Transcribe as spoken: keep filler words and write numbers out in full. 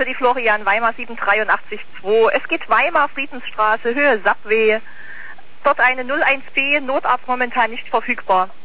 für die Florian Weimar sieben drei acht zwei. Es geht Weimar, Friedensstraße, Höhe Subway. Dort eine null eins B, Notarzt momentan nicht verfügbar.